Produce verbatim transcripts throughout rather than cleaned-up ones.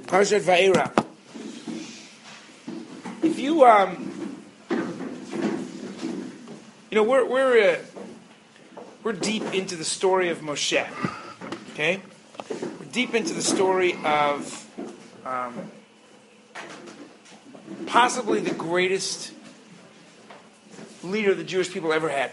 Parshat Va'era. If you, um, you know, we're we're uh, we're deep into the story of Moshe. Okay, we're deep into the story of um, possibly the greatest leader the Jewish people ever had,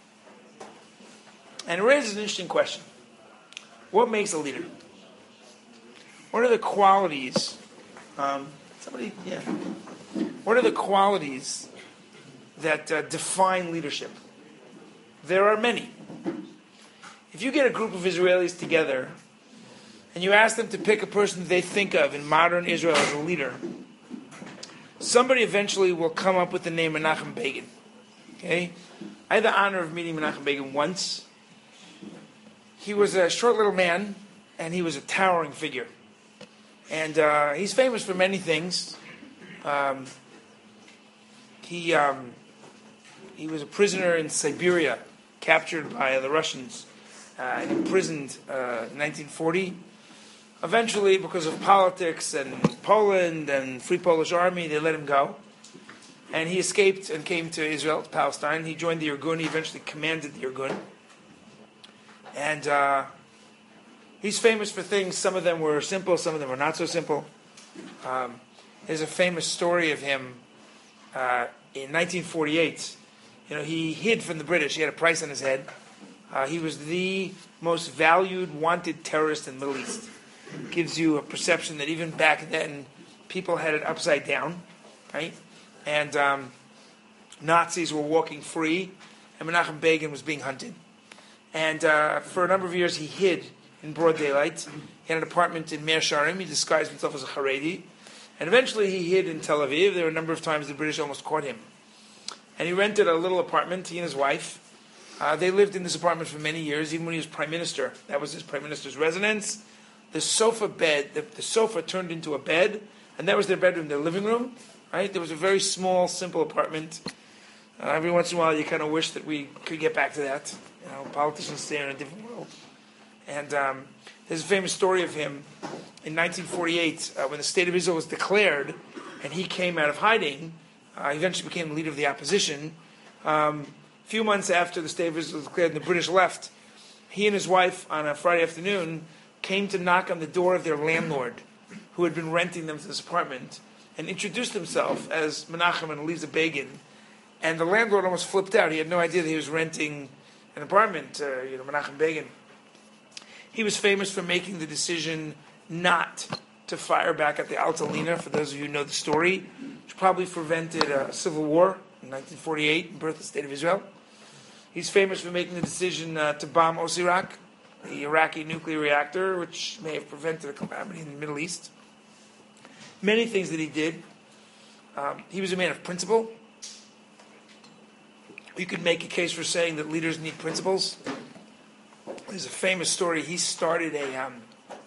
and it raises an interesting question: what makes a leader? What are the qualities? Um, somebody, yeah. What are the qualities that uh, define leadership? There are many. If you get a group of Israelis together and you ask them to pick a person they think of in modern Israel as a leader, somebody eventually will come up with the name Menachem Begin. Okay, I had the honor of meeting Menachem Begin once. He was a short little man, and he was a towering figure. And uh, he's famous for many things. Um, he um, he was a prisoner in Siberia, captured by the Russians, uh, and imprisoned uh, in nineteen forty. Eventually, because of politics and Poland and Free Polish Army, they let him go. And he escaped and came to Israel, to Palestine. He joined the Irgun. He eventually commanded the Irgun. And uh, he's famous for things. Some of them were simple, some of them were not so simple. Um, there's a famous story of him uh, in nineteen forty-eight. You know, he hid from the British. He had a price on his head. Uh, he was the most valued, wanted terrorist in the Middle East. Gives you a perception that even back then, people had it upside down, right? And um, Nazis were walking free, and Menachem Begin was being hunted. And uh, for a number of years, he hid in broad daylight. He had an apartment in Meir Sharim. He disguised himself as a Haredi. And eventually he hid in Tel Aviv. There were a number of times the British almost caught him. And he rented a little apartment, he and his wife. Uh, they lived in this apartment for many years, even when he was prime minister. That was his prime minister's residence. The sofa bed, the, the sofa turned into a bed, and that was their bedroom, their living room. Right? There was a very small, simple apartment. Uh, every once in a while you kind of wish that we could get back to that. You know, politicians stay in a different world. And um, there's a famous story of him in nineteen forty-eight uh, when the state of Israel was declared and he came out of hiding. Uh, he eventually became the leader of the opposition. Um, a few months after the state of Israel was declared and the British left, he and his wife on a Friday afternoon came to knock on the door of their landlord who had been renting them to this apartment and introduced himself as Menachem and Eliza Begin. And the landlord almost flipped out. He had no idea that he was renting an apartment, uh, you know, Menachem Begin. He was famous for making the decision not to fire back at the Altalena, for those of you who know the story, which probably prevented a civil war in nineteen forty-eight, and birth of the State of Israel. He's famous for making the decision uh, to bomb Osirak, the Iraqi nuclear reactor, which may have prevented a calamity in the Middle East. Many things that he did. Um, he was a man of principle. You could make a case for saying that leaders need principles. There's a famous story. He started a, um,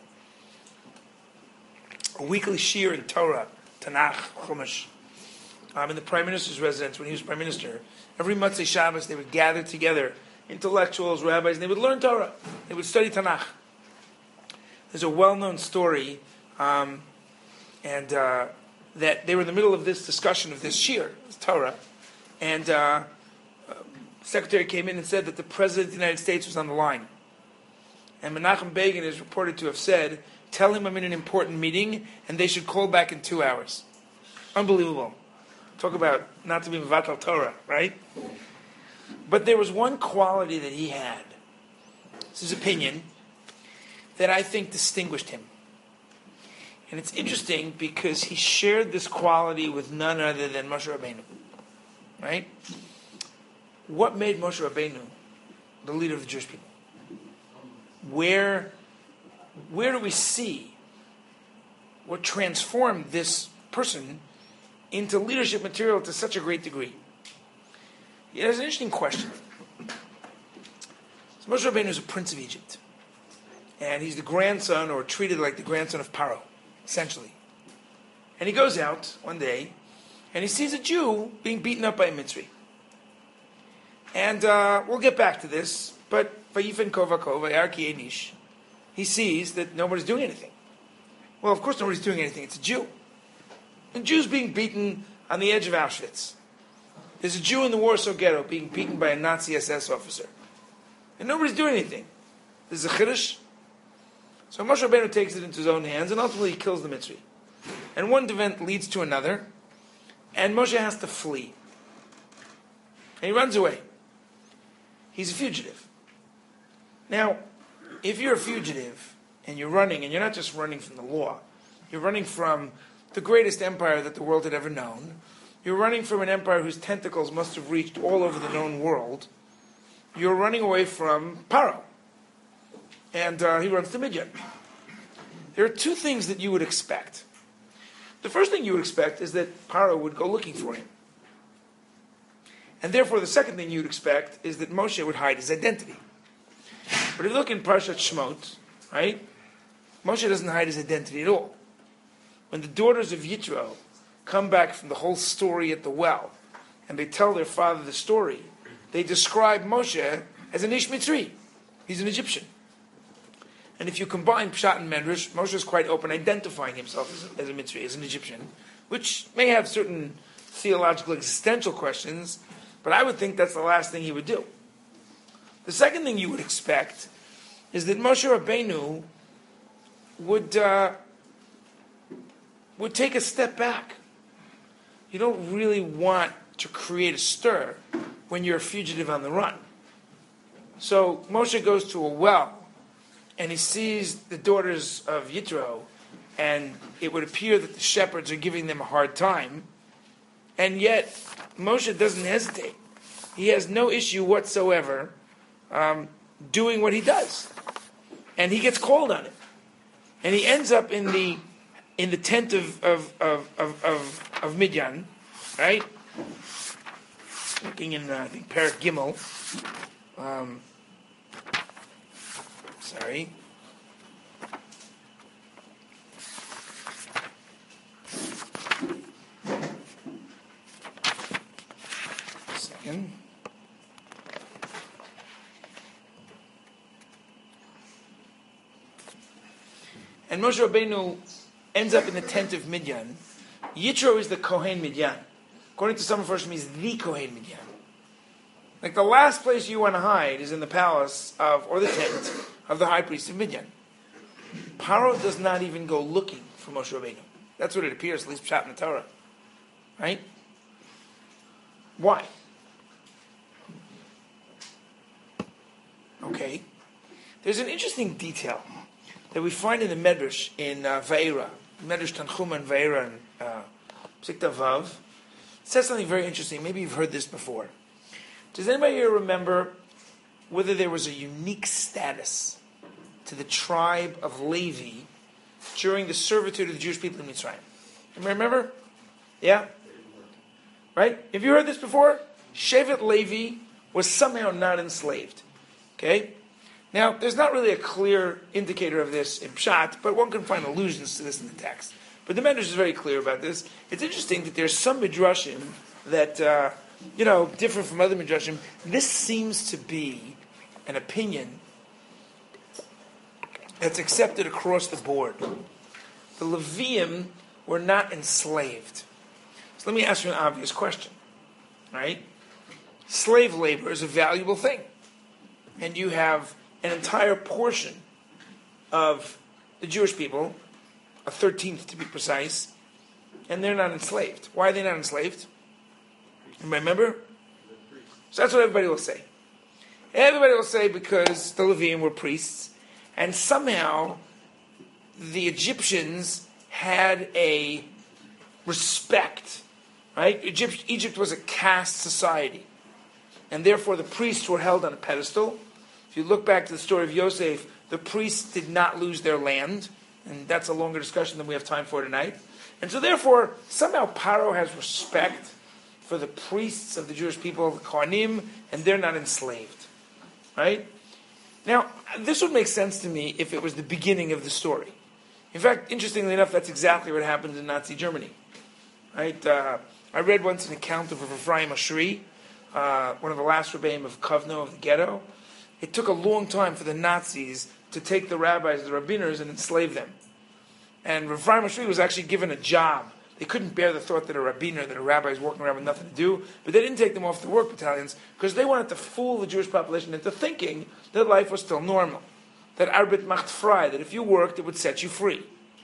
a weekly shiur in Torah, Tanakh, Chumash, um, in the Prime Minister's residence when he was Prime Minister. Every Motzei Shabbos they would gather together, intellectuals, rabbis, and they would learn Torah. They would study Tanakh. There's a well-known story, um, and uh, that they were in the middle of this discussion of this shiur, Torah, and uh, secretary came in and said that the President of the United States was on the line. And Menachem Begin is reported to have said, tell him I'm in an important meeting and they should call back in two hours. Unbelievable. Talk about not to be Mevatel Torah, right? But there was one quality that he had, this is his opinion, that I think distinguished him. And it's interesting because he shared this quality with none other than Moshe Rabbeinu. Right? What made Moshe Rabbeinu the leader of the Jewish people? Where, where do we see what transformed this person into leadership material to such a great degree? Yeah, there's an interesting question. So Moshe Rabbeinu is a prince of Egypt. And he's the grandson, or treated like the grandson of Paro, essentially. And he goes out one day, and he sees a Jew being beaten up by a Mitzri. And uh, we'll get back to this, but Vayifen Kovako, Vayar Ki Enish, he sees that nobody's doing anything. Well, of course nobody's doing anything. It's a Jew. And Jews being beaten on the edge of Auschwitz. There's a Jew in the Warsaw Ghetto being beaten by a Nazi S S officer. And nobody's doing anything. This is a chiddush. So Moshe Rabbeinu takes it into his own hands and ultimately he kills the Mitzri. And one event leads to another. And Moshe has to flee. And he runs away. He's a fugitive. Now, if you're a fugitive and you're running, and you're not just running from the law, you're running from the greatest empire that the world had ever known, you're running from an empire whose tentacles must have reached all over the known world, you're running away from Paro. And uh, he runs to Midian. There are two things that you would expect. The first thing you would expect is that Paro would go looking for him. And therefore, the second thing you'd expect is that Moshe would hide his identity. But if you look in Parshat Shemot, right, Moshe doesn't hide his identity at all. When the daughters of Yitro come back from the whole story at the well, and they tell their father the story, they describe Moshe as an Ish Mitzri. He's an Egyptian. And if you combine Pshat and Medrash, Moshe is quite open identifying himself as a, as a Mitzri, as an Egyptian, which may have certain theological existential questions, but I would think that's the last thing he would do. The second thing you would expect is that Moshe Rabbeinu would uh, would take a step back. You don't really want to create a stir when you're a fugitive on the run. So Moshe goes to a well, and he sees the daughters of Yitro, and it would appear that the shepherds are giving them a hard time, and yet Moshe doesn't hesitate. He has no issue whatsoever um, doing what he does. And he gets called on it. And he ends up in the in the tent of of of of, of, of Midian, right? Looking in uh, I think Perek Gimel. Um, sorry. Second. And Moshe Rabbeinu ends up in the tent of Midian. Yitro is the Kohen Midian. According to some of us, he's the Kohen Midian. Like the last place you want to hide is in the palace of, or the tent of the high priest of Midian. Paro does not even go looking for Moshe Rabbeinu. That's what it appears, at least Pshat in the Torah. Right? Why? Okay. There's an interesting detail that we find in the Medrash in uh, Va'era, Medrash Tanchuma and Va'era and uh, Psikta Vav. It says something very interesting. Maybe you've heard this before. Does anybody here remember whether there was a unique status to the tribe of Levi during the servitude of the Jewish people in Mitzrayim? Remember? Yeah? Right? Have you heard this before? Shevet Levi was somehow not enslaved. Okay? Now, there's not really a clear indicator of this in Pshat, but one can find allusions to this in the text. But the Medrash is very clear about this. It's interesting that there's some Midrashim that, uh, you know, different from other Midrashim. This seems to be an opinion that's accepted across the board. The Levium were not enslaved. So let me ask you an obvious question. Right? Slave labor is a valuable thing. And you have an entire portion of the Jewish people, a thirteenth to be precise, and they're not enslaved. Why are they not enslaved? Remember? So that's what everybody will say. Everybody will say because the Levium were priests, and somehow the Egyptians had a respect, right? Egypt, Egypt was a caste society, and therefore the priests were held on a pedestal. If you look back to the story of Yosef, the priests did not lose their land, and that's a longer discussion than we have time for tonight. And so therefore, somehow Paro has respect for the priests of the Jewish people, the Kohanim, and they're not enslaved. Right? Now, this would make sense to me if it was the beginning of the story. In fact, interestingly enough, that's exactly what happened in Nazi Germany. Right? Uh, I read once an account of Ephraim Ashri, uh, one of the last rebbeim of Kovno, of the ghetto. It took a long time for the Nazis to take the rabbis, the rabbiners, and enslave them. And Rav Chaim Ashri was actually given a job. They couldn't bear the thought that a rabbiner, that a rabbi is working around with nothing to do, but they didn't take them off the work battalions because they wanted to fool the Jewish population into thinking that life was still normal, that Arbeit macht frei, that if you worked, it would set you free.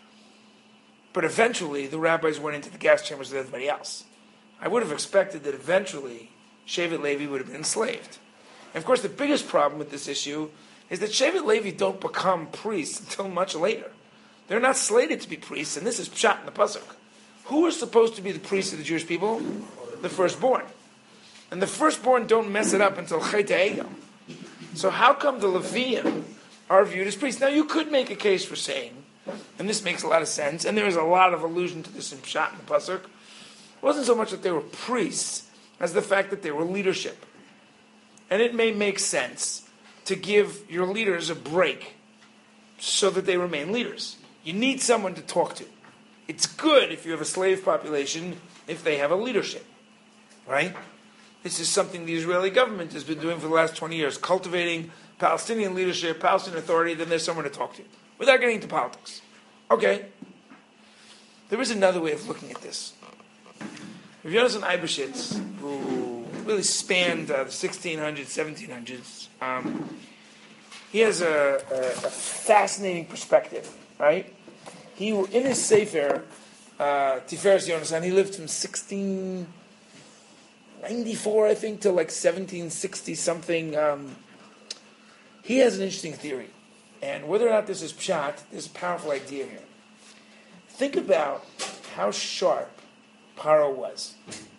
But eventually, the rabbis went into the gas chambers with everybody else. I would have expected that eventually, Shevet Levi would have been enslaved. And of course, the biggest problem with this issue is that Shevet Levi don't become priests until much later. They're not slated to be priests, and this is pshat in the pasuk. Who is supposed to be the priests of the Jewish people? The firstborn. And the firstborn don't mess it up until Chet HaEgel. So how come the Leviim are viewed as priests? Now you could make a case for saying, and this makes a lot of sense, and there is a lot of allusion to this in pshat in the pasuk, it wasn't so much that they were priests as the fact that they were leadership. And it may make sense to give your leaders a break so that they remain leaders. You need someone to talk to. It's good if you have a slave population if they have a leadership, right? This is something the Israeli government has been doing for the last twenty years, cultivating Palestinian leadership, Palestinian authority, then there's someone to talk to, without getting into politics. Okay. There is another way of looking at this. Rav Yonasan Eibeshitz, who really spanned uh, the sixteen hundreds, seventeen hundreds, um, he has a, a, a fascinating perspective, right? He, in his Sefer, uh, Tiferes Yonasan, he lived from sixteen ninety-four, I think, to like seventeen sixty something. Um, he has an interesting theory. And whether or not this is pshat, there's a powerful idea here. Think about how sharp Paro was.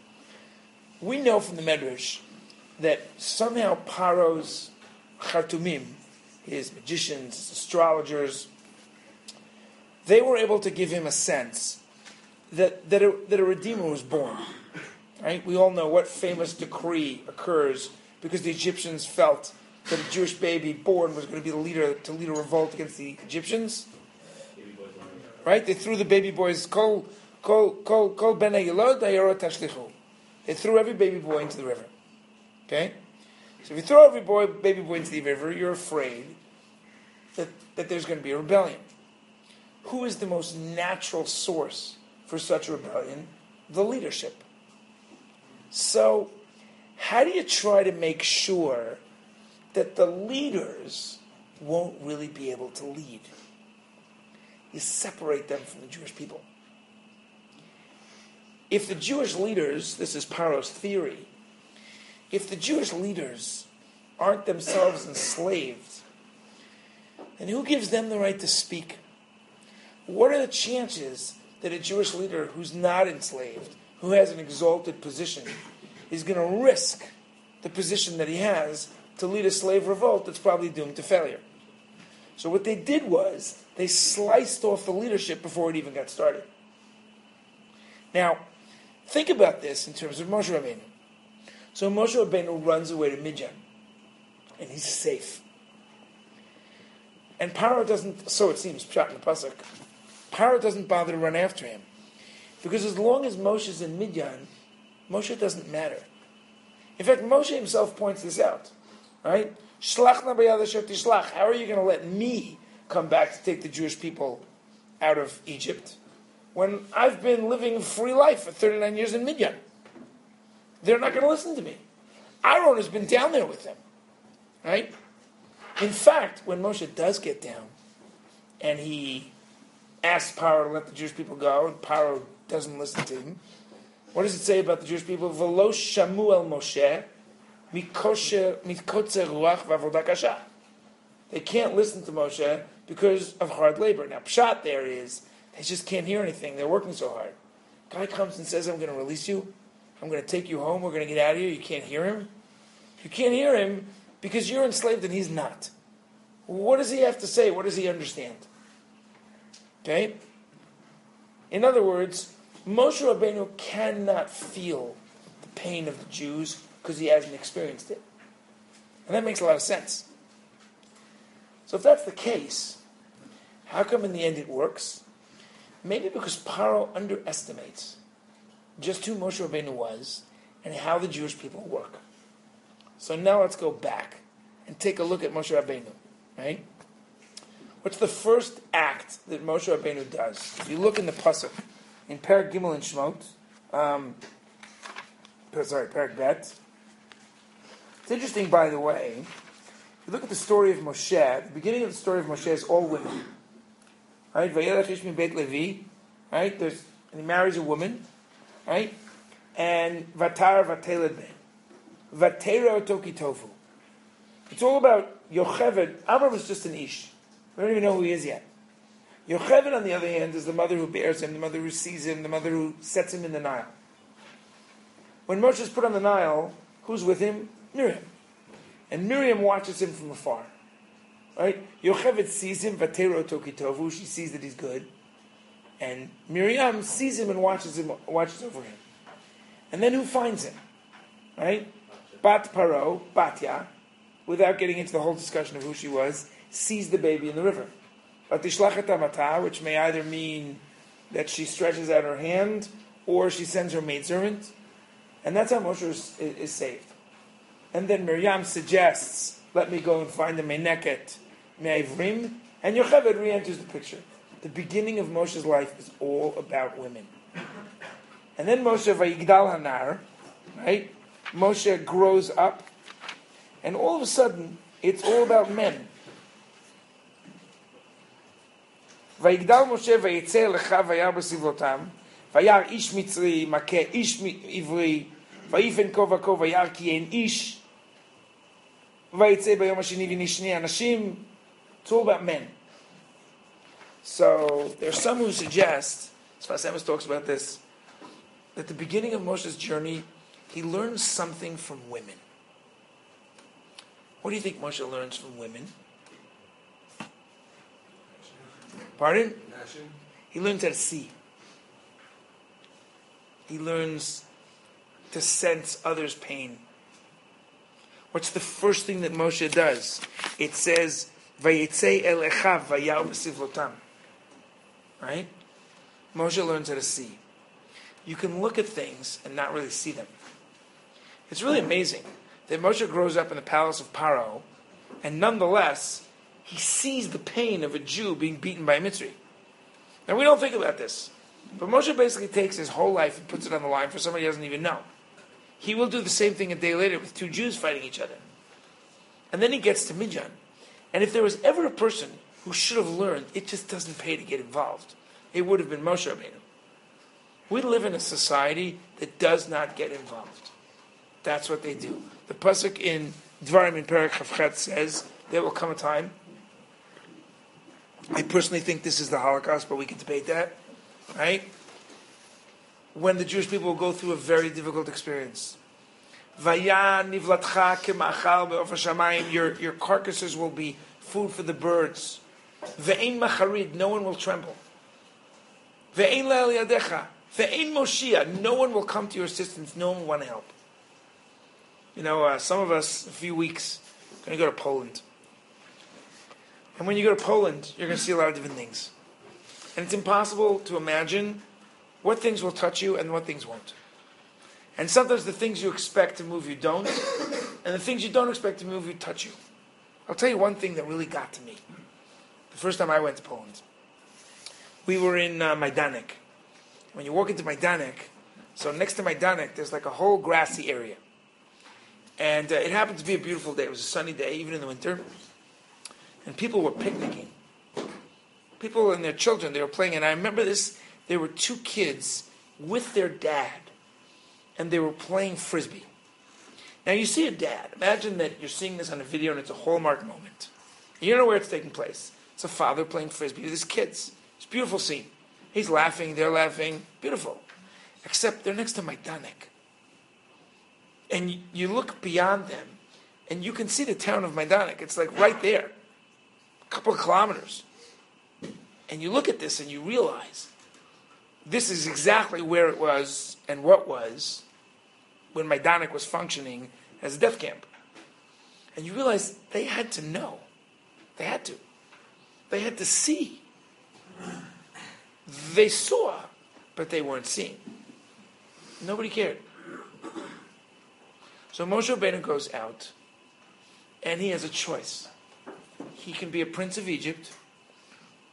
We know from the Medrash that somehow Paro's Chartumim, his magicians, his astrologers, they were able to give him a sense that, that, a, that a Redeemer was born. Right? We all know what famous decree occurs because the Egyptians felt that a Jewish baby born was going to be the leader to lead a revolt against the Egyptians. Right? They threw the baby boys, kol kol kol kol ben hayilod hayarot tashlichu. They threw every baby boy into the river. Okay? So if you throw every boy, baby boy into the river, you're afraid that, that there's going to be a rebellion. Who is the most natural source for such a rebellion? The leadership. So, how do you try to make sure that the leaders won't really be able to lead? You separate them from the Jewish people. If the Jewish leaders, this is Paro's theory, if the Jewish leaders aren't themselves enslaved, then who gives them the right to speak? What are the chances that a Jewish leader who's not enslaved, who has an exalted position, is going to risk the position that he has to lead a slave revolt that's probably doomed to failure? So what they did was, they sliced off the leadership before it even got started. Now, think about this in terms of Moshe Rabbeinu. So Moshe Rabbeinu runs away to Midian, and he's safe. And Paro doesn't, so it seems, pshat in the pasuk, Paro doesn't bother to run after him. Because as long as Moshe's in Midian, Moshe doesn't matter. In fact, Moshe himself points this out. Right? Shlach na b'yad asher tishlach. How are you going to let me come back to take the Jewish people out of Egypt when I've been living a free life for thirty-nine years in Midian? They're not going to listen to me. Aaron has been down there with them. Right? In fact, when Moshe does get down and he asks Paro to let the Jewish people go, and Paro doesn't listen to him, what does it say about the Jewish people? V'lo shamu el Moshe mikotze ruach v'avodah kasha. They can't listen to Moshe because of hard labor. Now, pshat there is, they just can't hear anything. They're working so hard. Guy comes and says, I'm going to release you. I'm going to take you home. We're going to get out of here. You can't hear him. You can't hear him because you're enslaved and he's not. What does he have to say? What does he understand? Okay? In other words, Moshe Rabbeinu cannot feel the pain of the Jews because he hasn't experienced it. And that makes a lot of sense. So if that's the case, how come in the end it works? Maybe because Paro underestimates just who Moshe Rabbeinu was and how the Jewish people work. So now let's go back and take a look at Moshe Rabbeinu. Right? What's the first act that Moshe Rabbeinu does? If you look in the pasuk in Perek Gimel and Shmot, um, sorry, Perek Bet. It's interesting, by the way. If you look at the story of Moshe, the beginning of the story of Moshe is all women. Right? Vayelech ish min Beit Levi. Right? There's, and he marries a woman. Right? And Vatar Vateled Ben. Vatera Otoki Tofu. It's all about Yocheved. Amram is just an ish. We don't even know who he is yet. Yocheved, on the other hand, is the mother who bears him, the mother who sees him, the mother who sets him in the Nile. When Moshe is put on the Nile, who's with him? Miriam. And Miriam watches him from afar. Right? Yocheved sees him, Vatero Toki Tovu, she sees that he's good. And Miriam sees him and watches him, watches over him. And then who finds him? Right? Bat Paro, Batya, without getting into the whole discussion of who she was, sees the baby in the river. Batishlachet Amata, which may either mean that she stretches out her hand, or she sends her maidservant. And that's how Moshe is, is saved. And then Miriam suggests, let me go and find the Meneket Me'ivrim, and Yocheved re-enters the picture. The beginning of Moshe's life is all about women. And then Moshe Vayigdal Hanar, right? Moshe grows up, and all of a sudden, it's all about men. Vayigdal Moshe Vayetze Lecha Vayar B'Sivlotam, Vayar Ish Mitzri, Makeh Ish Ivri, Vayifen Kova Kova Vayar Ki Ein Ish, Vayetze Bayom Hashini V'Nishni Anashim. It's all about men. So there's some who suggest, Sfas Emes talks about this, that the beginning of Moshe's journey, he learns something from women. What do you think Moshe learns from women? Pardon? He learns how to see. He learns to sense others' pain. What's the first thing that Moshe does? It says, Vayetze el echav vayar b'sivlotam. Right? Moshe learns how to see. You can look at things and not really see them. It's really amazing that Moshe grows up in the palace of Paro, and nonetheless, he sees the pain of a Jew being beaten by a Mitzri. Now, we don't think about this, but Moshe basically takes his whole life and puts it on the line for somebody he doesn't even know. He will do the same thing a day later with two Jews fighting each other. And then he gets to Midjan. And if there was ever a person who should have learned, it just doesn't pay to get involved, it would have been Moshe Rabbeinu. We live in a society that does not get involved. That's what they do. The pasuk in Dvarim in Perek Chavchet says, there will come a time, I personally think this is the Holocaust, but we can debate that, right? When the Jewish people will go through a very difficult experience. Vaya nivlatcha kemachal be'ofer shamayim, your your carcasses will be food for the birds. Ve'ein macharid, no one will tremble. Ve'ein le'el yadecha, ve'ein moshia, no one will come to your assistance, no one will want to help. You know, uh, some of us, a few weeks, are going to go to Poland. And when you go to Poland, you're going to see a lot of different things. And it's impossible to imagine what things will touch you and what things won't. And sometimes the things you expect to move you don't, and the things you don't expect to move you touch you. I'll tell you one thing that really got to me. The first time I went to Poland, we were in uh, Majdanek. When you walk into Majdanek, so next to Majdanek, there's like a whole grassy area. And uh, it happened to be a beautiful day. It was a sunny day, even in the winter. And people were picnicking. People and their children, they were playing. And I remember this, there were two kids with their dad. And they were playing Frisbee. Now you see a dad. Imagine that you're seeing this on a video and it's a hallmark moment. You don't know where it's taking place. It's a father playing Frisbee with his kids. It's a beautiful scene. He's laughing, they're laughing. Beautiful. Except they're next to Majdanek. And you look beyond them, and you can see the town of Majdanek. It's like right there, a couple of kilometers. And you look at this and you realize this is exactly where it was and what was when Majdanek was functioning as a death camp. And you realize they had to know. They had to. They had to see. They saw, but they weren't seeing. Nobody cared. So Moshe Rabbeinu goes out, and he has a choice. He can be a prince of Egypt,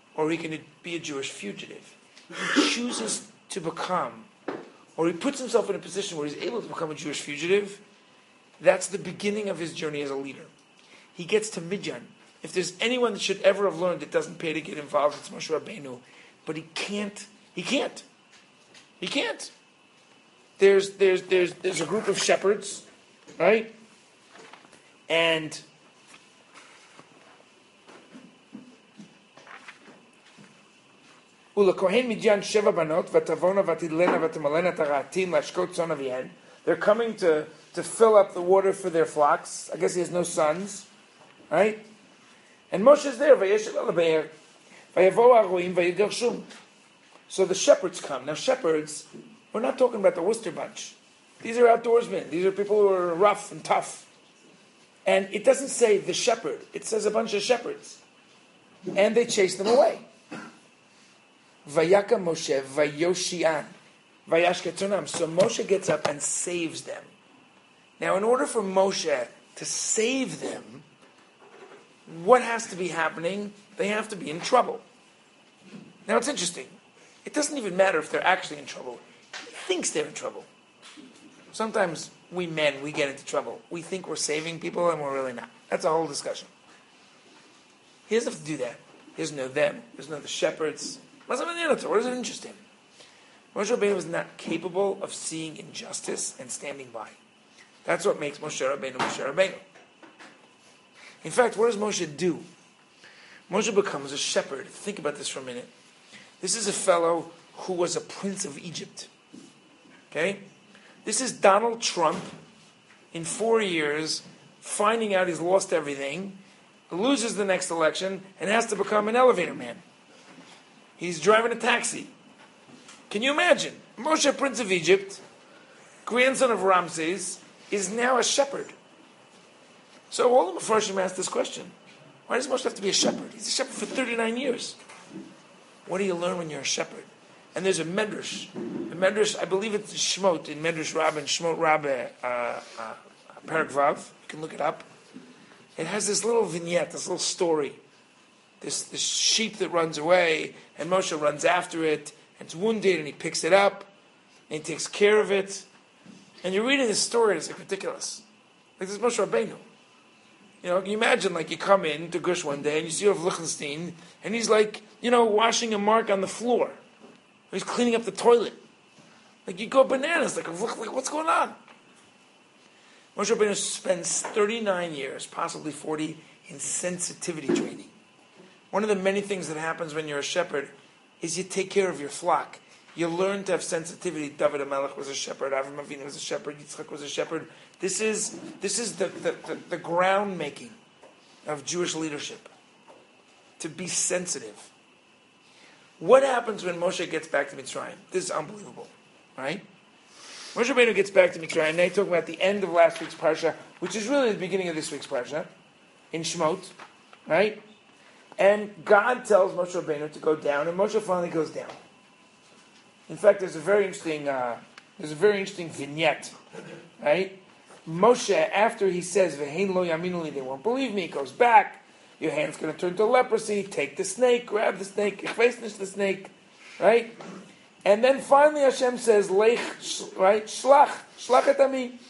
or he can be a Jewish fugitive. He chooses to become, or he puts himself in a position where he's able to become a Jewish fugitive. That's the beginning of his journey as a leader. He gets to Midyan. If there's anyone that should ever have learned it doesn't pay to get involved, it's Moshe Rabbeinu. But he can't. He can't. He can't. There's there's there's there's a group of shepherds, right? And Ula Kohen Midyan Sheva Banot Vatavona Vatidlena Vatamalena Taratim Lashkot Son Avien. They're coming to, to fill up the water for their flocks. I guess he has no sons, right? And Moshe's there. So the shepherds come. Now shepherds, we're not talking about the Worcester bunch. These are outdoorsmen. These are people who are rough and tough. And it doesn't say the shepherd. It says a bunch of shepherds. And they chase them away. Vayaka Moshe, Vayoshian, Vayashketunam. So Moshe gets up and saves them. Now, in order for Moshe to save them, what has to be happening? They have to be in trouble. Now, it's interesting. It doesn't even matter if they're actually in trouble. He thinks they're in trouble. Sometimes we men, we get into trouble. We think we're saving people and we're really not. That's a whole discussion. He doesn't have to do that. He doesn't know them. He doesn't know the shepherds. What does it interest him? Moshe Rabbeinu was not capable of seeing injustice and standing by. That's what makes Moshe Rabbeinu Moshe Rabbeinu. In fact, what does Moshe do? Moshe becomes a shepherd. Think about this for a minute. This is a fellow who was a prince of Egypt. Okay? This is Donald Trump in four years finding out he's lost everything, loses the next election, and has to become an elevator man. He's driving a taxi. Can you imagine? Moshe, Prince of Egypt, grandson of Ramses, is now a shepherd. So all the Mepharshim asked this question. Why does Moshe have to be a shepherd? He's a shepherd for thirty-nine years. What do you learn when you're a shepherd? And there's a medrash. The medrash, I believe it's Shmot, in Medrash Rabbah, and Shmot Rabbah, uh, uh, Perek Vav. You can look it up. It has this little vignette, this little story. This, this sheep that runs away, and Moshe runs after it, and it's wounded, and he picks it up, and he takes care of it. And you're reading this story, and it's like ridiculous. Like this is Moshe Rabbeinu. You know, can you imagine, like, you come in to Gush one day, and you see Rav Lichtenstein, and he's like, you know, washing a mark on the floor. He's cleaning up the toilet. Like, you go bananas, like, like what's going on? Moshe Rabbeinu spends thirty-nine years, possibly forty, in sensitivity training. One of the many things that happens when you're a shepherd is you take care of your flock. You learn to have sensitivity. David HaMelech was a shepherd. Avram Avinu was a shepherd. Yitzchak was a shepherd. This is this is the, the, the, the ground making of Jewish leadership. To be sensitive. What happens when Moshe gets back to Mitzrayim? This is unbelievable, right? Moshe Rabbeinu gets back to Mitzrayim. Now he's talking about the end of last week's parsha, which is really the beginning of this week's parsha, in Shemot, right? And God tells Moshe Rabbeinu to go down, and Moshe finally goes down. In fact, there's a very interesting, uh, there's a very interesting vignette, right? Moshe, after he says, "V'hein lo yaminu li," they won't believe me, he goes back. Your hand's going to turn to leprosy. Take the snake, grab the snake, chvesnish the snake, right? And then finally Hashem says, "Lech," right? Shlach, shlach et ami.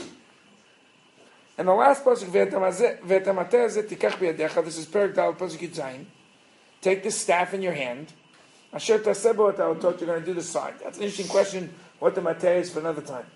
And the last pasuk, "Ve'etamateh hazeh tikach biyadecha." This is Perek Dal pasuk Yud Zayin. Take the staff in your hand. Asher taseh bo ha'otot. You're going to do the sign. That's an interesting question. What the mateh is for another time.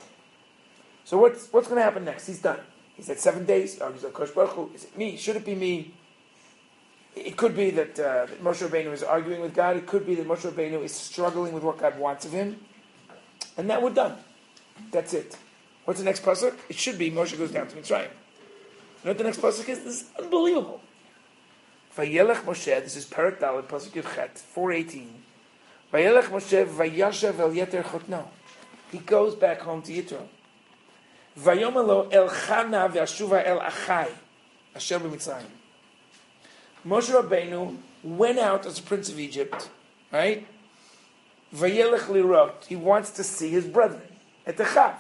So what's what's going to happen next? He's done. He said seven days. He argues with Kosh Baruch Hu. Is it me? Should it be me? It could be that, uh, that Moshe Rabbeinu is arguing with God. It could be that Moshe Rabbeinu is struggling with what God wants of him. And that we're done. That's it. What's the next pasuk? It should be Moshe goes down to Mitzrayim. You know what the next pasuk is? This is unbelievable. Vayelech Moshe, this is Perek Dalet, pasuk Yud Chet, four eighteen. Vayelech Moshe vayashav el yeter chotno. He goes back home to Yitro. Vayomelo el chana ve'ashuva el achai asher b'Mitzrayim. Moshe Rabbeinu went out as a prince of Egypt, right? Vayelech lirot. He wants to see his brethren at the Chav.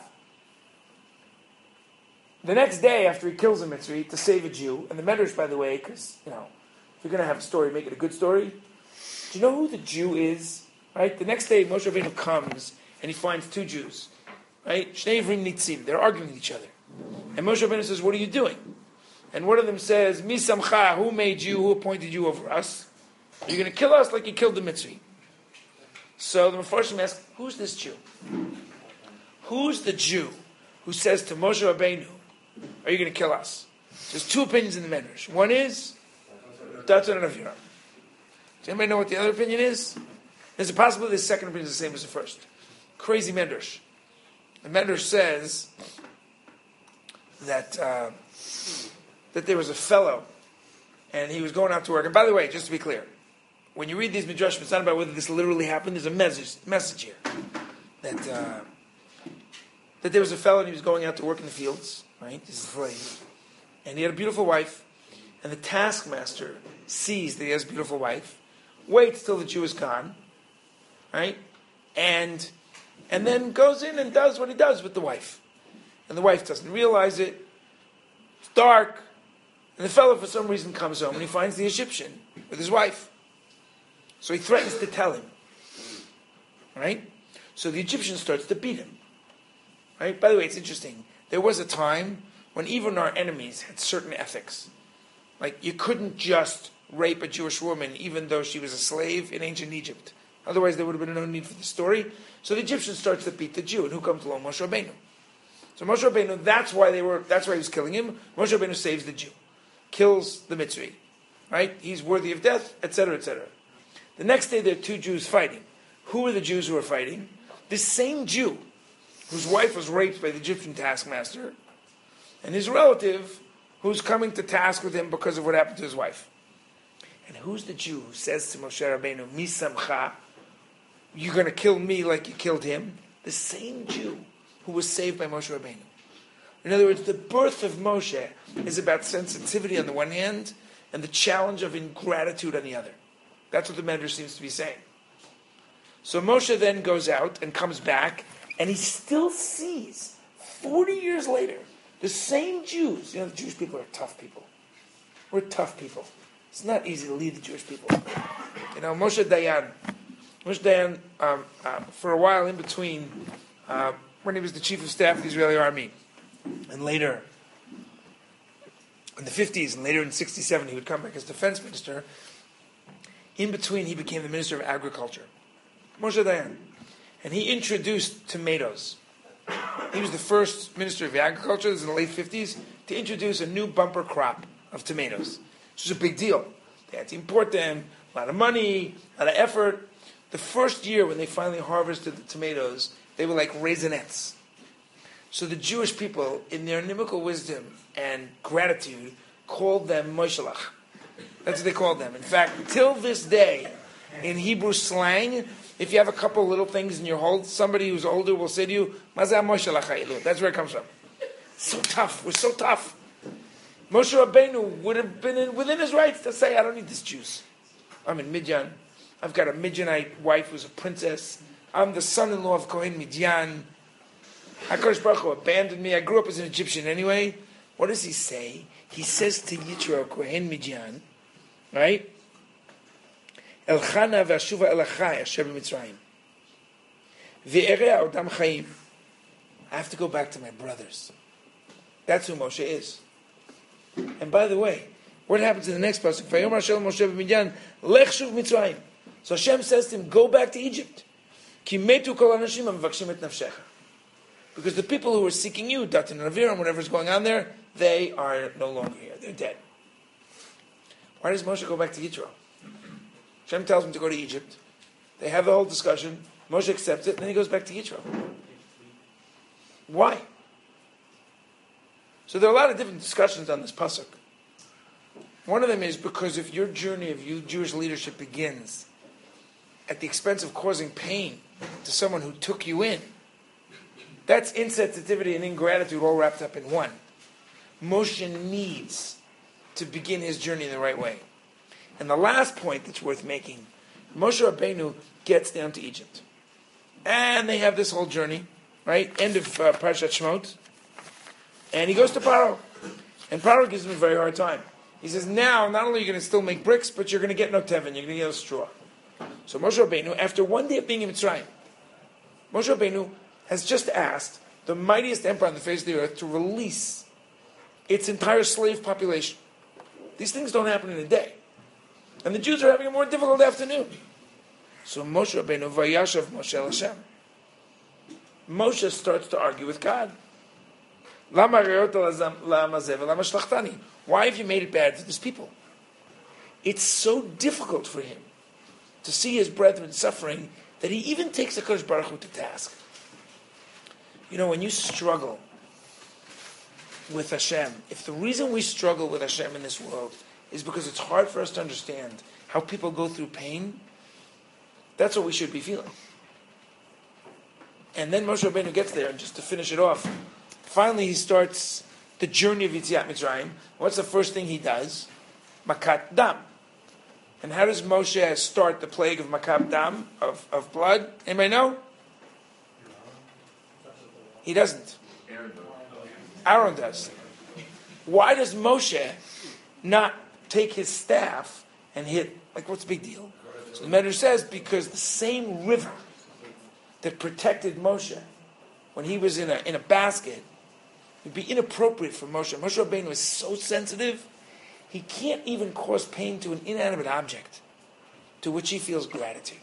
The next day, after he kills a Mitzri to save a Jew, and the Medrash, by the way, because, you know, if you're going to have a story, make it a good story. Do you know who the Jew is? Right? The next day, Moshe Rabbeinu comes and he finds two Jews. Right? Shnei Ivrim Nitzim. They're arguing with each other. And Moshe Rabbeinu says, what are you doing? And one of them says, Mi samcha, who made you, who appointed you over us? Are you going to kill us like you killed the Mitzri? So the Mefarshim ask, who's this Jew? Who's the Jew who says to Moshe Rabbeinu, are you going to kill us? There's two opinions in the Medrash. One is, Datan and Aviram. Does anybody know what the other opinion is? There's a possibility the second opinion is the same as the first. Crazy Medrash. The Medrash says that uh, that there was a fellow, and he was going out to work. And by the way, just to be clear, when you read these Midrashim, it's not about whether this literally happened. There's a message, message here that uh, that there was a fellow, and he was going out to work in the fields. Right, he's a slave, and he had a beautiful wife. And the taskmaster sees that he has a beautiful wife, waits till the Jew is gone, right, and and then goes in and does what he does with the wife. And the wife doesn't realize it. It's dark. And the fellow, for some reason, comes home and he finds the Egyptian with his wife. So he threatens to tell him. Right? So the Egyptian starts to beat him. Right? By the way, it's interesting. There was a time when even our enemies had certain ethics. Like, you couldn't just rape a Jewish woman even though she was a slave in ancient Egypt. Otherwise, there would have been no need for the story. So the Egyptian starts to beat the Jew, and who comes along? Moshe Rabbeinu. So Moshe Rabbeinu, that's why they were. That's why he was killing him. Moshe Rabbeinu saves the Jew, kills the Mitzri, right? He's worthy of death, et cetera, et cetera. The next day, there are two Jews fighting. Who are the Jews who are fighting? This same Jew, whose wife was raped by the Egyptian taskmaster, and his relative, who's coming to task with him because of what happened to his wife. And who's the Jew who says to Moshe Rabbeinu, Mi samcha, you're going to kill me like you killed him? The same Jew who was saved by Moshe Rabbeinu. In other words, the birth of Moshe is about sensitivity on the one hand and the challenge of ingratitude on the other. That's what the Medrash seems to be saying. So Moshe then goes out and comes back, and he still sees, forty years later, the same Jews. You know, the Jewish people are tough people. We're tough people. It's not easy to lead the Jewish people. You know, Moshe Dayan. Moshe Dayan, um, uh, for a while in between, uh, when he was the chief of staff of the Israeli army, and later, in the fifties, and later in sixty-seven, he would come back as defense minister. In between, he became the minister of agriculture. Moshe Dayan. And he introduced tomatoes. He was the first minister of agriculture, this is in the late fifties, to introduce a new bumper crop of tomatoes. Which was a big deal. They had to import them, a lot of money, a lot of effort. The first year when they finally harvested the tomatoes, they were like raisinets. So the Jewish people, in their inimical wisdom and gratitude, called them Moshelach. That's what they called them. In fact, till this day, in Hebrew slang, if you have a couple little things in your hold, somebody who's older will say to you, Mazah Moshelach Ha'ilu. That's where it comes from. So tough. We're so tough. Moshe Rabbeinu would have been in, within his rights to say, I don't need this juice. I'm in Midian. I've got a Midianite wife who's a princess. I'm the son-in-law of Kohen Midian. HaKadosh Baruch Hu abandoned me. I grew up as an Egyptian anyway. What does he say? He says to Yitro, Kohen Midian, right? Elchana ve'ashuva elachai asher b'Mitzrayim. Ve'ereh odam chaim. I have to go back to my brothers. That's who Moshe is. And by the way, what happens in the next pasuk? Vayomar Hashem Moshe b'Midian lech shuv Mitzrayim. So Hashem says to him, go back to Egypt. Ki metu kol anashim hamavakshim et nafshecha. Because the people who are seeking you, Datan and Aviram, whatever's going on there, they are no longer here. They're dead. Why does Moshe go back to Yitro? Hashem tells him to go to Egypt. They have the whole discussion. Moshe accepts it, and then he goes back to Yitro. Why? So there are a lot of different discussions on this pasuk. One of them is because if your journey of you Jewish leadership begins at the expense of causing pain to someone who took you in, that's insensitivity and ingratitude all wrapped up in one. Moshe needs to begin his journey in the right way. And the last point that's worth making, Moshe Rabbeinu gets down to Egypt. And they have this whole journey, right? End of uh, Parashat Shemot. And he goes to Paro. And Paro gives him a very hard time. He says, now, not only are you going to still make bricks, but you're going to get no tevin, you're going to get a straw. So Moshe Rabbeinu, after one day of being in Mitzrayim, Moshe Rabbeinu has just asked the mightiest empire on the face of the earth to release its entire slave population. These things don't happen in a day. And the Jews are having a more difficult afternoon. So Moshe Rabbeinu, Vayashav Moshe El Hashem. Moshe starts to argue with God. Why have you made it bad for these people? It's so difficult for him to see his brethren suffering that he even takes the Kodesh Baruch Hu to task. You know, when you struggle with Hashem, if the reason we struggle with Hashem in this world is because it's hard for us to understand how people go through pain, that's what we should be feeling. And then Moshe Rabbeinu gets there, and just to finish it off, finally he starts the journey of Yetziat Mitzrayim. What's the first thing he does? Makat Dam. And how does Moshe start the plague of Makat Dam, of, of blood? Anybody know? He doesn't. Aaron does. Why does Moshe not take his staff and hit? Like, what's the big deal? So the Medrash says, because the same river that protected Moshe when he was in a in a basket would be inappropriate for Moshe. Moshe Rabbeinu is so sensitive, he can't even cause pain to an inanimate object to which he feels gratitude.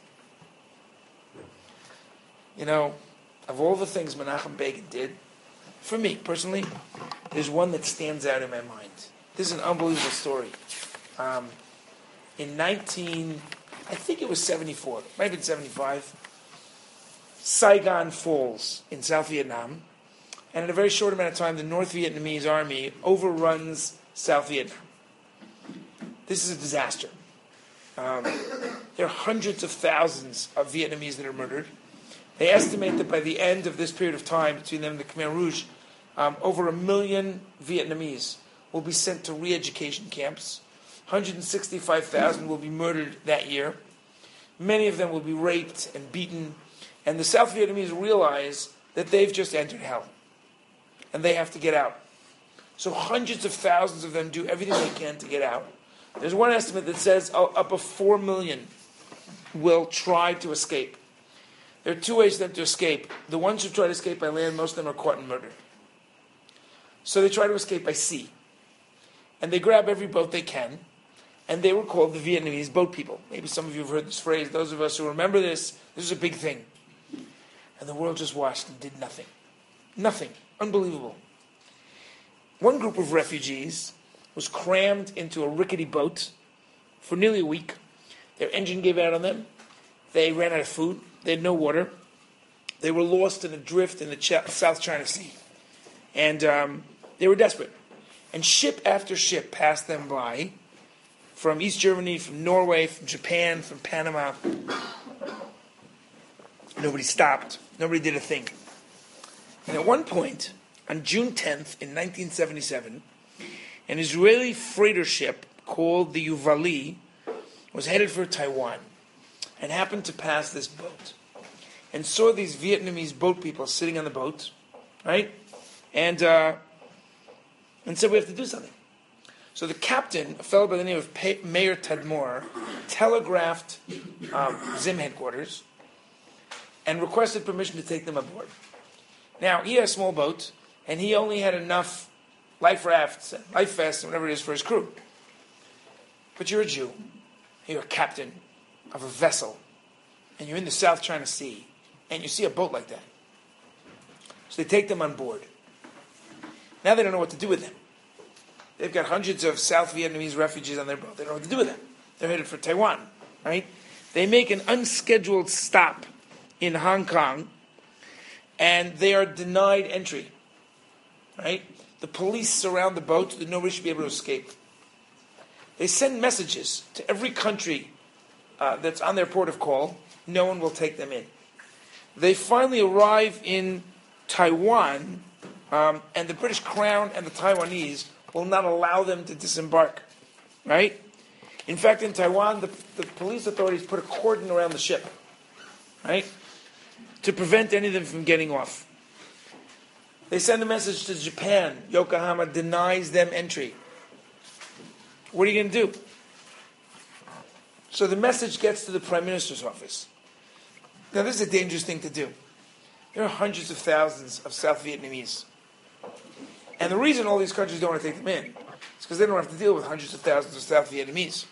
You know, of all the things Menachem Begin did, for me personally, there's one that stands out in my mind. This is an unbelievable story. Um, in nineteen, I think it was seventy-four, might have been seventy-five, Saigon falls in South Vietnam, and in a very short amount of time, the North Vietnamese army overruns South Vietnam. This is a disaster. Um, there are hundreds of thousands of Vietnamese that are murdered. They estimate that by the end of this period of time, between them and the Khmer Rouge, um, over a million Vietnamese will be sent to re-education camps. one hundred sixty-five thousand will be murdered that year. Many of them will be raped and beaten. And the South Vietnamese realize that they've just entered hell. And they have to get out. So hundreds of thousands of them do everything they can to get out. There's one estimate that says oh, up to four million will try to escape. There are two ways for them to escape. The ones who try to escape by land, most of them are caught and murdered. So they try to escape by sea. And they grab every boat they can. And they were called the Vietnamese boat people. Maybe some of you have heard this phrase. Those of us who remember this, this is a big thing. And the world just watched and did nothing. Nothing. Unbelievable. One group of refugees was crammed into a rickety boat for nearly a week. Their engine gave out on them. They ran out of food. They had no water. They were lost in a drift in the Ch- South China Sea. And um, they were desperate. And ship after ship passed them by, from East Germany, from Norway, from Japan, from Panama. Nobody stopped. Nobody did a thing. And at one point, on June tenth in nineteen seventy-seven, an Israeli freighter ship called the Yuvali was headed for Taiwan and happened to pass this boat and saw these Vietnamese boat people sitting on the boat, right? And uh, and said, we have to do something. So the captain, a fellow by the name of Pe- Mayor Tadmor, telegraphed um, Zim headquarters and requested permission to take them aboard. Now, he had a small boat, and he only had enough life rafts, and life vests, and whatever it is for his crew. But you're a Jew, and you're a captain of a vessel, and you're in the South China Sea, and you see a boat like that. So they take them on board. Now they don't know what to do with them. They've got hundreds of South Vietnamese refugees on their boat. They don't know what to do with them. They're headed for Taiwan, right? They make an unscheduled stop in Hong Kong, and they are denied entry, right? The police surround the boat so that nobody should be able to escape. They send messages to every country uh, that's on their port of call. No one will take them in. They finally arrive in Taiwan, um, and the British Crown and the Taiwanese will not allow them to disembark, right? In fact, in Taiwan, the, the police authorities put a cordon around the ship, right, to prevent any of them from getting off. They send a message to Japan. Yokohama denies them entry. What are you going to do? So the message gets to the Prime Minister's office. Now this is a dangerous thing to do. There are hundreds of thousands of South Vietnamese. And the reason all these countries don't want to take them in is because they don't have to deal with hundreds of thousands of South Vietnamese.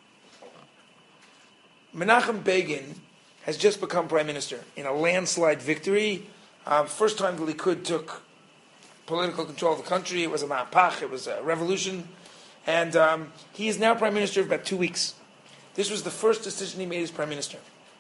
Menachem Begin has just become Prime Minister in a landslide victory. Um, first time the Likud took political control of the country. It was a ma'apach, it was a revolution. And um, he is now Prime Minister for about two weeks. This was the first decision he made as Prime Minister.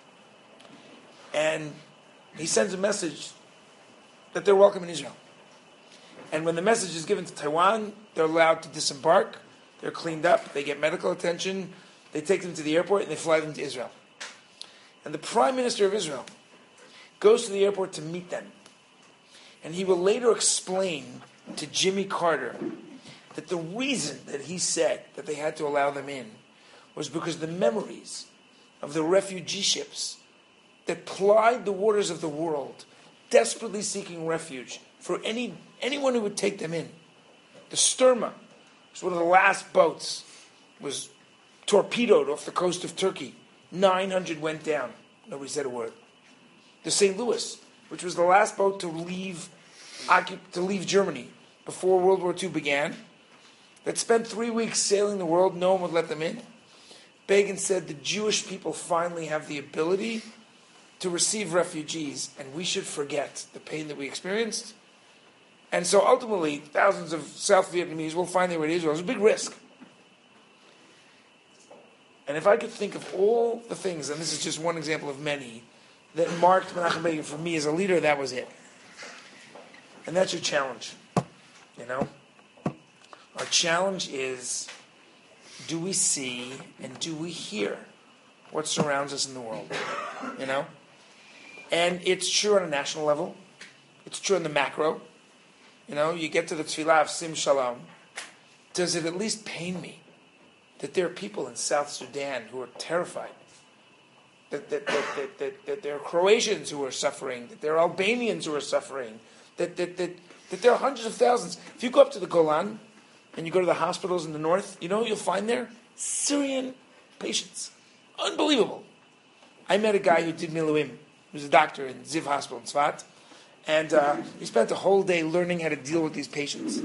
And he sends a message that they're welcome in Israel. And when the message is given to Taiwan, they're allowed to disembark, they're cleaned up, they get medical attention, they take them to the airport, and they fly them to Israel. And the Prime Minister of Israel goes to the airport to meet them. And he will later explain to Jimmy Carter that the reason that he said that they had to allow them in was because the memories of the refugee ships that plied the waters of the world, desperately seeking refuge for any anyone who would take them in. The Sturma was one of the last boats, was torpedoed off the coast of Turkey. nine hundred went down. Nobody said a word. The Saint Louis, which was the last boat to leave to leave Germany before World War Two began, that spent three weeks sailing the world, no one would let them in. Begin said the Jewish people finally have the ability to receive refugees, and we should forget the pain that we experienced. And so ultimately, thousands of South Vietnamese will find their way to Israel. It's a big risk. And if I could think of all the things, and this is just one example of many, that marked Menachem Begin for me as a leader, that was it. And that's your challenge, you know? Our challenge is, do we see and do we hear what surrounds us in the world, you know? And it's true on a national level. It's true in the macro. You know, you get to the tefillah of Sim Shalom. Does it at least pain me that there are people in South Sudan who are terrified? That, that, that, that, that, that there are Croatians who are suffering, that there are Albanians who are suffering, that, that, that, that there are hundreds of thousands. If you go up to the Golan and you go to the hospitals in the north, you know what you'll find there? Syrian patients. Unbelievable. I met a guy who did Miluim. He was a doctor in Ziv Hospital in Tzfat. And uh, he spent a whole day learning how to deal with these patients.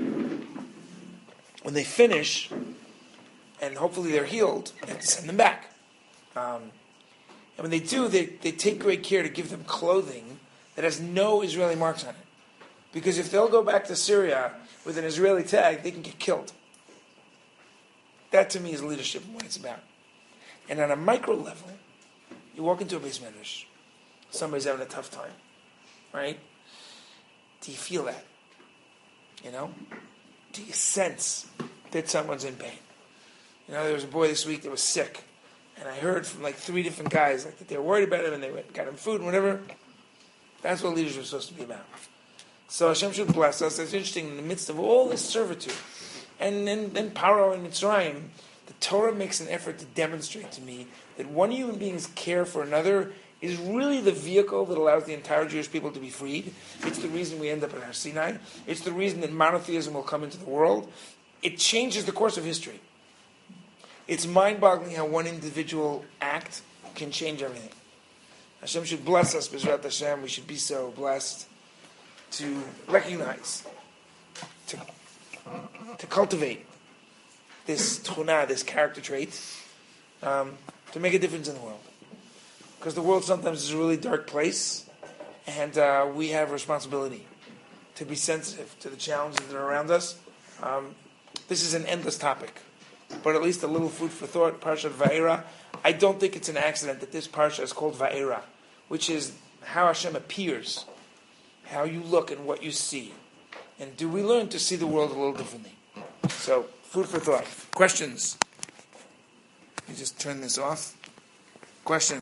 When they finish, and hopefully they're healed, they have to send them back. Um, and when they do, they, they take great care to give them clothing that has no Israeli marks on it. Because if they'll go back to Syria with an Israeli tag, they can get killed. That to me is leadership and what it's about. And on a micro level, you walk into a beis medrash, somebody's having a tough time, right? Do you feel that? You know? Do you sense that someone's in pain? You know, there was a boy this week that was sick, and I heard from like three different guys like that they were worried about him and they went got him food and whatever. That's what leadership is supposed to be about. So Hashem should bless us. It's interesting, in the midst of all this servitude, and then, then Paro and Mitzrayim, the Torah makes an effort to demonstrate to me that one human being's care for another is really the vehicle that allows the entire Jewish people to be freed. It's the reason we end up at Har Sinai. It's the reason that monotheism will come into the world. It changes the course of history. It's mind-boggling how one individual act can change everything. Hashem should bless us, B'ezrat Hashem. We should be so blessed to recognize, to, to cultivate this tchuna, this character trait, um, to make a difference in the world. Because the world sometimes is a really dark place, and uh, we have a responsibility to be sensitive to the challenges that are around us. Um, this is an endless topic, but at least a little food for thought. Parshat Va'era. I don't think it's an accident that this parsha is called Va'era, which is how Hashem appears, how you look and what you see. And do we learn to see the world a little differently? So, food for thought. Questions? You just turn this off. Questions?